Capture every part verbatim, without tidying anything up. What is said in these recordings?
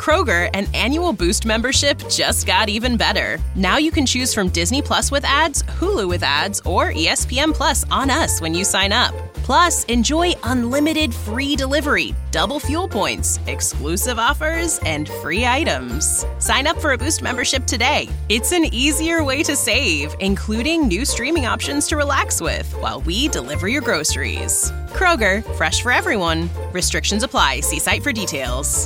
Kroger, an annual Boost membership just got even better. Now you can choose from Disney Plus with ads, Hulu with ads, or E S P N Plus on us when you sign up. Plus, enjoy unlimited free delivery, double fuel points, exclusive offers, and free items. Sign up for a Boost membership today. It's an easier way to save, including new streaming options to relax with while we deliver your groceries. Kroger, fresh for everyone. Restrictions apply. See site for details.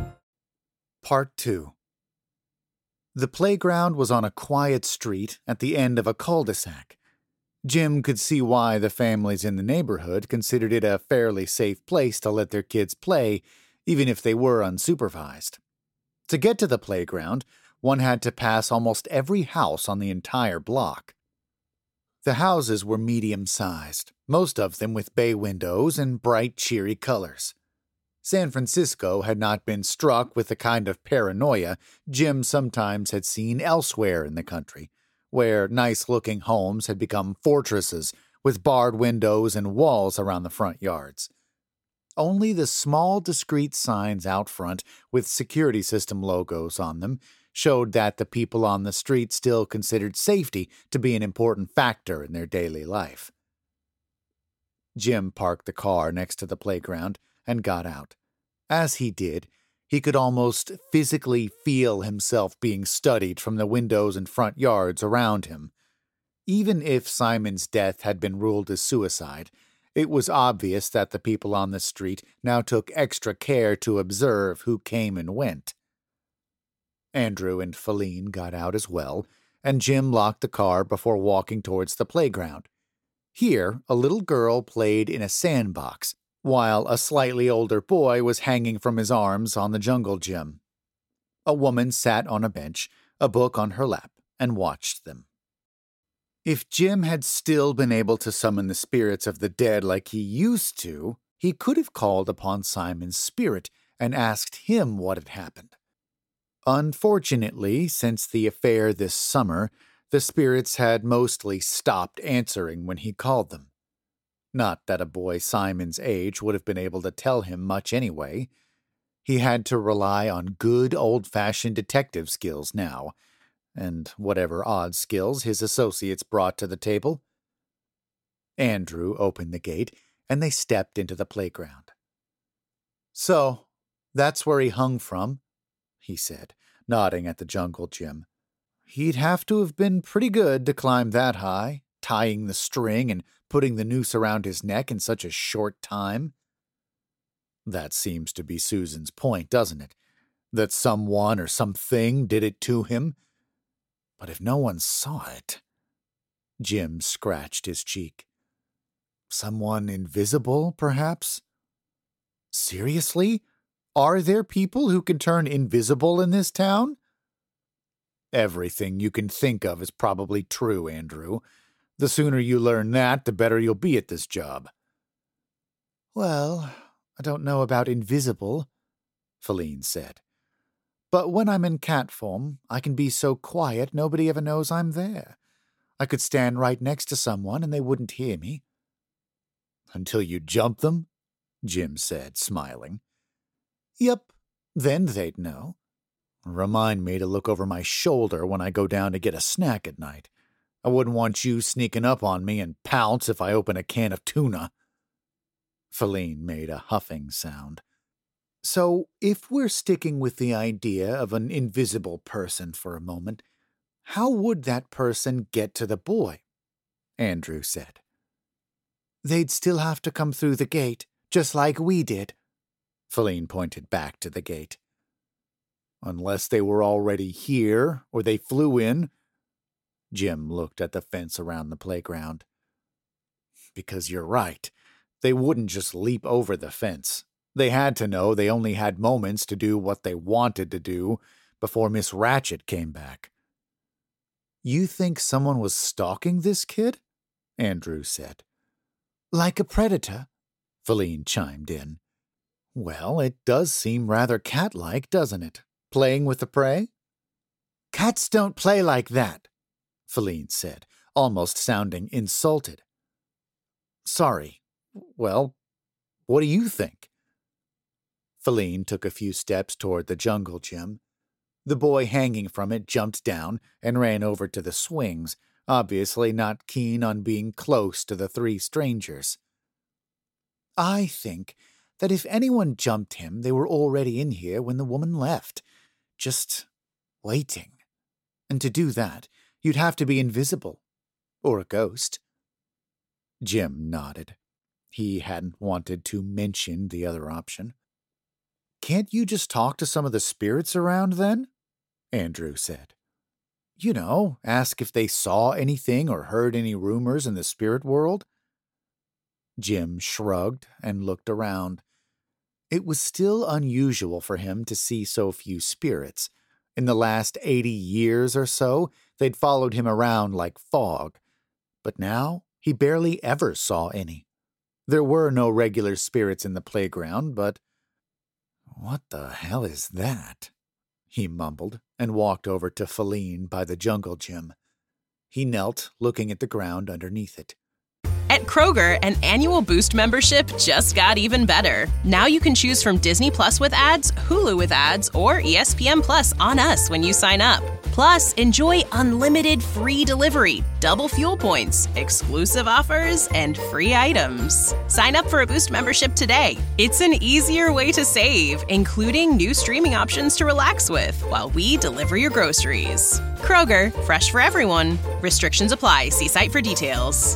Part two. The playground was on a quiet street at the end of a cul-de-sac. Jim could see why the families in the neighborhood considered it a fairly safe place to let their kids play, even if they were unsupervised. To get to the playground, one had to pass almost every house on the entire block. The houses were medium-sized, most of them with bay windows and bright, cheery colors. San Francisco had not been struck with the kind of paranoia Jim sometimes had seen elsewhere in the country, where nice-looking homes had become fortresses with barred windows and walls around the front yards. Only the small, discreet signs out front with security system logos on them showed that the people on the street still considered safety to be an important factor in their daily life. Jim parked the car next to the playground and got out. As he did, he could almost physically feel himself being studied from the windows and front yards around him. Even if Simon's death had been ruled as suicide, it was obvious that the people on the street now took extra care to observe who came and went. Andrew and Feline got out as well, and Jim locked the car before walking towards the playground. Here, a little girl played in a sandbox, while a slightly older boy was hanging from his arms on the jungle gym. A woman sat on a bench, a book on her lap, and watched them. If Jim had still been able to summon the spirits of the dead like he used to, he could have called upon Simon's spirit and asked him what had happened. Unfortunately, since the affair this summer, the spirits had mostly stopped answering when he called them. Not that a boy Simon's age would have been able to tell him much anyway. He had to rely on good old-fashioned detective skills now, and whatever odd skills his associates brought to the table. Andrew opened the gate, and they stepped into the playground. "So, that's where he hung from," he said, nodding at the jungle gym. "He'd have to have been pretty good to climb that high, tying the string and putting the noose around his neck in such a short time." That seems to be Susan's point, doesn't it? That someone or something did it to him. But if no one saw it... Jim scratched his cheek. Someone invisible, perhaps? Seriously? Are there people who can turn invisible in this town? Everything you can think of is probably true, Andrew. The sooner you learn that, the better you'll be at this job. Well, I don't know about invisible, Feline said. But when I'm in cat form, I can be so quiet nobody ever knows I'm there. I could stand right next to someone and they wouldn't hear me. Until you jump them? Jim said, smiling. Yep, then they'd know. Remind me to look over my shoulder when I go down to get a snack at night. I wouldn't want you sneaking up on me and pounce if I open a can of tuna. Feline made a huffing sound. So, if we're sticking with the idea of an invisible person for a moment, how would that person get to the boy? Andrew said. They'd still have to come through the gate, just like we did. Feline pointed back to the gate. Unless they were already here, or they flew in. Jim looked at the fence around the playground. Because you're right. They wouldn't just leap over the fence. They had to know they only had moments to do what they wanted to do before Miss Ratched came back. You think someone was stalking this kid? Andrew said. Like a predator, Feline chimed in. Well, it does seem rather cat-like, doesn't it? Playing with the prey? Cats don't play like that, Feline said, almost sounding insulted. Sorry. Well, what do you think? Feline took a few steps toward the jungle gym. The boy hanging from it jumped down and ran over to the swings, obviously not keen on being close to the three strangers. I think that if anyone jumped him, they were already in here when the woman left, just waiting. And to do that, you'd have to be invisible, or a ghost. Jim nodded. He hadn't wanted to mention the other option. Can't you just talk to some of the spirits around, then? Andrew said. You know, ask if they saw anything or heard any rumors in the spirit world. Jim shrugged and looked around. It was still unusual for him to see so few spirits. In the last eighty years or so, they'd followed him around like fog. But now, he barely ever saw any. There were no regular spirits in the playground, but... What the hell is that? He mumbled and walked over to Feline by the jungle gym. He knelt, looking at the ground underneath it. At Kroger, an annual Boost membership just got even better. Now you can choose from Disney Plus with ads, Hulu with ads, or E S P N Plus on us when you sign up. Plus, enjoy unlimited free delivery, double fuel points, exclusive offers, and free items. Sign up for a Boost membership today. It's an easier way to save, including new streaming options to relax with while we deliver your groceries. Kroger, fresh for everyone. Restrictions apply. See site for details.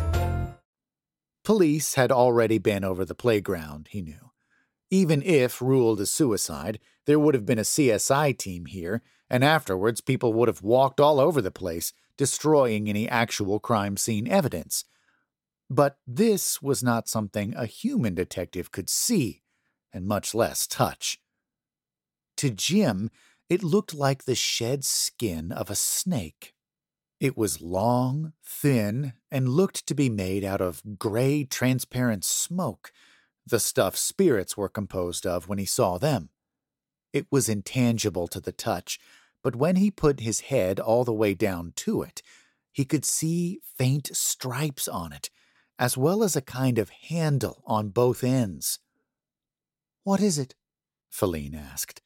Police had already been over the playground, he knew. Even if ruled as suicide, there would have been a C S I team here, and afterwards people would have walked all over the place, destroying any actual crime scene evidence. But this was not something a human detective could see, and much less touch. To Jim, it looked like the shed skin of a snake. It was long, thin, and looked to be made out of gray, transparent smoke, the stuff spirits were composed of when he saw them. It was intangible to the touch, but when he put his head all the way down to it, he could see faint stripes on it, as well as a kind of handle on both ends. "What is it?" Feline asked.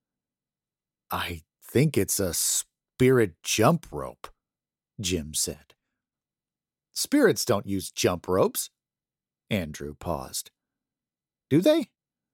"I think it's a spirit jump rope," Jim said. "Spirits don't use jump ropes." Andrew paused. "Do they?"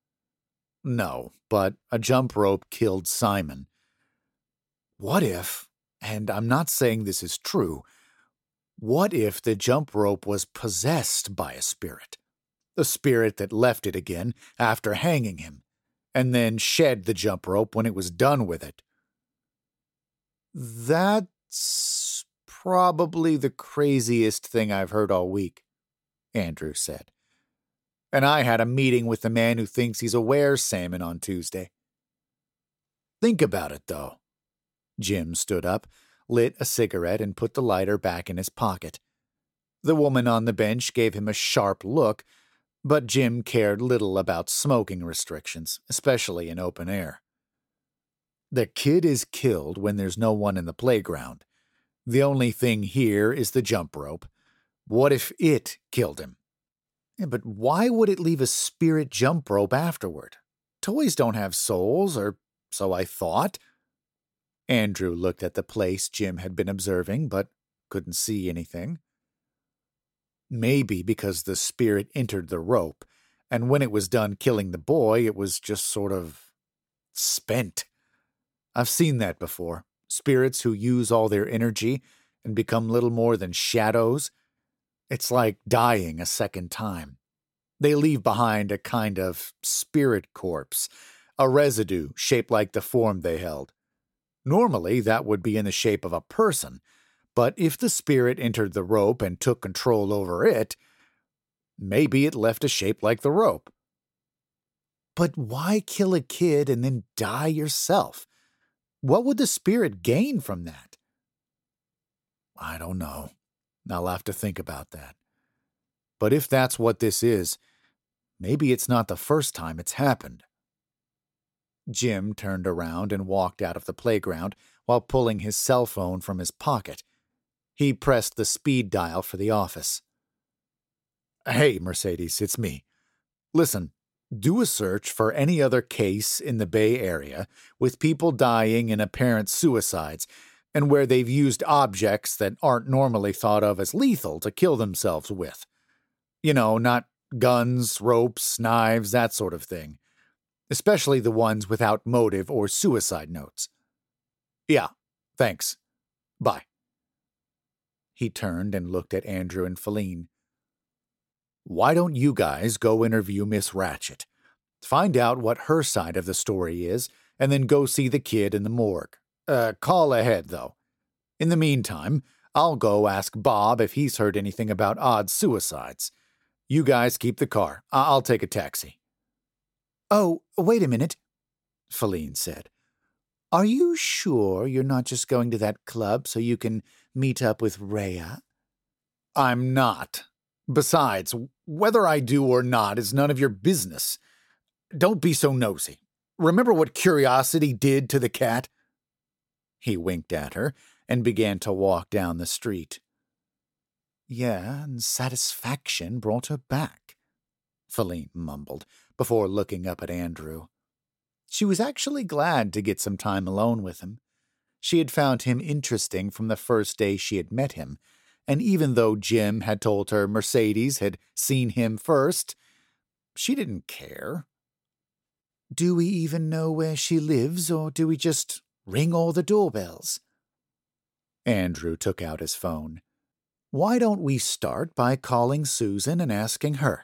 "No, but a jump rope killed Simon. What if, and I'm not saying this is true, what if the jump rope was possessed by a spirit? A spirit that left it again after hanging him, and then shed the jump rope when it was done with it?" "That's probably the craziest thing I've heard all week," Andrew said. "And I had a meeting with the man who thinks he's a were-salmon on Tuesday." "Think about it, though." Jim stood up, lit a cigarette, and put the lighter back in his pocket. The woman on the bench gave him a sharp look, but Jim cared little about smoking restrictions, especially in open air. "The kid is killed when there's no one in the playground. The only thing here is the jump rope. What if it killed him?" Yeah, "but why would it leave a spirit jump rope afterward? Toys don't have souls, or so I thought." Andrew looked at the place Jim had been observing, but couldn't see anything. "Maybe because the spirit entered the rope, and when it was done killing the boy, it was just sort of spent. I've seen that before. Spirits who use all their energy and become little more than shadows. It's like dying a second time. They leave behind a kind of spirit corpse, a residue shaped like the form they held. Normally, that would be in the shape of a person, but if the spirit entered the rope and took control over it, maybe it left a shape like the rope." "But why kill a kid and then die yourself? What would the spirit gain from that?" "I don't know. I'll have to think about that. But if that's what this is, maybe it's not the first time it's happened." Jim turned around and walked out of the playground while pulling his cell phone from his pocket. He pressed the speed dial for the office. "Hey, Mercedes, it's me. Listen, Do a search for any other case in the Bay Area with people dying in apparent suicides and where they've used objects that aren't normally thought of as lethal to kill themselves with. You know, not guns, ropes, knives, that sort of thing. Especially the ones without motive or suicide notes. Yeah, thanks. Bye. He turned and looked at Andrew and Feline. Why don't you guys go interview Miss Ratchet? Find out what her side of the story is, and then go see the kid in the morgue. Uh, call ahead, though. In the meantime, I'll go ask Bob if he's heard anything about odd suicides. You guys keep the car. I- I'll take a taxi. Oh, wait a minute, Feline said. Are you sure you're not just going to that club so you can meet up with Rhea? I'm not. Besides, whether I do or not is none of your business. Don't be so nosy. Remember what curiosity did to the cat? He winked at her and began to walk down the street. Yeah, and satisfaction brought her back, Feline mumbled, before looking up at Andrew. She was actually glad to get some time alone with him. She had found him interesting from the first day she had met him, and even though Jim had told her Mercedes had seen him first, she didn't care. Do we even know where she lives, or do we just ring all the doorbells? Andrew took out his phone. Why don't we start by calling Susan and asking her?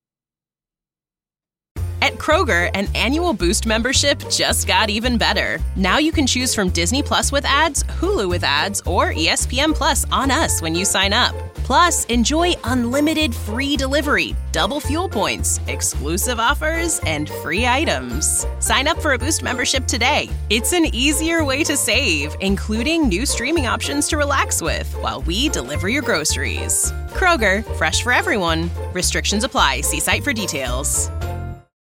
At Kroger, an annual Boost membership just got even better. Now you can choose from Disney Plus with ads, Hulu with ads, or E S P N Plus on us when you sign up. Plus, enjoy unlimited free delivery, double fuel points, exclusive offers, and free items. Sign up for a Boost membership today. It's an easier way to save, including new streaming options to relax with while we deliver your groceries. Kroger, fresh for everyone. Restrictions apply. See site for details.